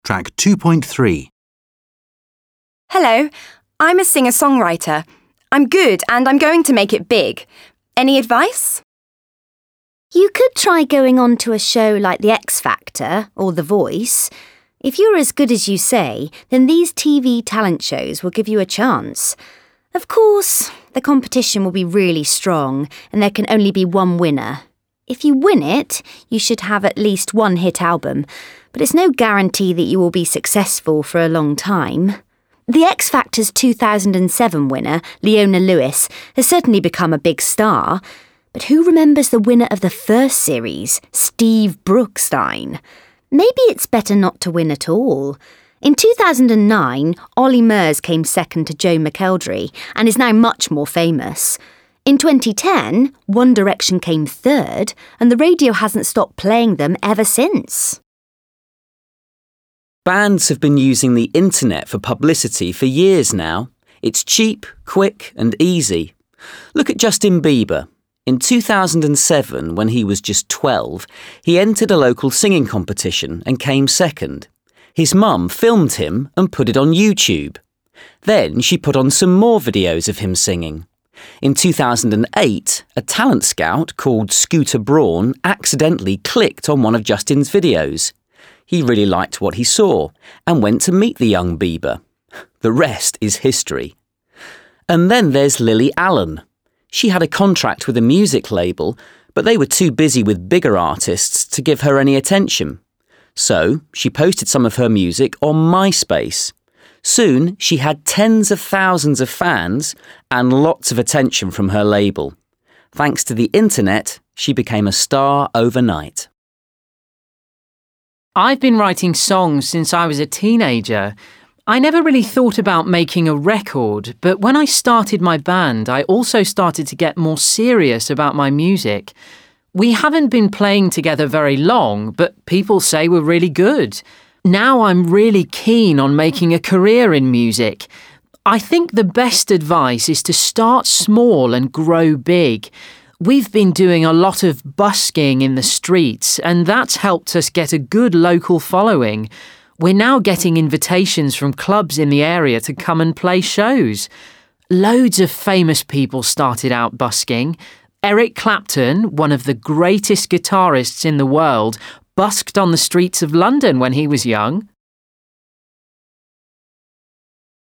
Track 2.3. Hello, I'm a singer-songwriter. I'm good and I'm going to make it big. Any advice? You could try going on to a show like The X Factor or The Voice. If you're as good as you say, then these TV talent shows will give you a chance. Of course, the competition will be really strong and there can only be one winner. If you win it, you should have at least one hit album, but it's no guarantee that you will be successful for a long time. The X Factor's 2007 winner, Leona Lewis, has certainly become a big star, but who remembers the winner of the first series, Steve Brookstein? Maybe it's better not to win at all. In 2009, Ollie Murs came second to Joe McElderry and is now much more famous. In 2010, One Direction came third, and the radio hasn't stopped playing them ever since. Bands have been using the internet for publicity for years now. It's cheap, quick and easy. Look at Justin Bieber. In 2007, when he was just 12, he entered a local singing competition and came second. His mum filmed him and put it on YouTube. Then she put on some more videos of him singing. In 2008, a talent scout called Scooter Braun accidentally clicked on one of Justin's videos. He really liked what he saw and went to meet the young Bieber. The rest is history. And then there's Lily Allen. She had a contract with a music label, but they were too busy with bigger artists to give her any attention. So she posted some of her music on MySpace. Soon, she had tens of thousands of fans and lots of attention from her label. Thanks to the internet, she became a star overnight. I've been writing songs since I was a teenager. I never really thought about making a record, but when I started my band, I also started to get more serious about my music. We haven't been playing together very long, but people say we're really good. Now I'm really keen on making a career in music. I think the best advice is to start small and grow big. We've been doing a lot of busking in the streets, and that's helped us get a good local following. We're now getting invitations from clubs in the area to come and play shows. Loads of famous people started out busking. Eric Clapton, one of the greatest guitarists in the world, busked on the streets of London when he was young.